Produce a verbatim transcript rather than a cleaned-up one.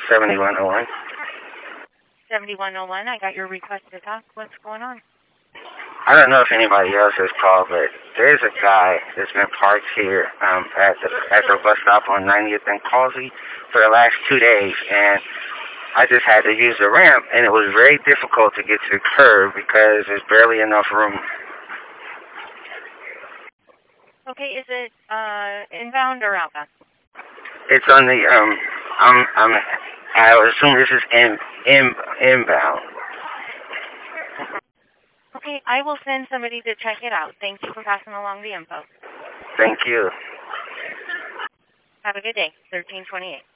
seventy-one oh one. seventy-one oh one, I got your request to talk. What's going on? I don't know if anybody else has called, but there's a guy that's been parked here um, at the at the bus stop on ninetieth and Causey for the last two days, and I just had to use the ramp, and it was very difficult to get to the curb because there's barely enough room. Okay, is it uh, inbound or outbound? It's on the um. I'm I'm. I would assume this is in in inbound. Okay, I will send somebody to check it out. Thank you for passing along the info. Thank you. Have a good day. thirteen twenty-eight.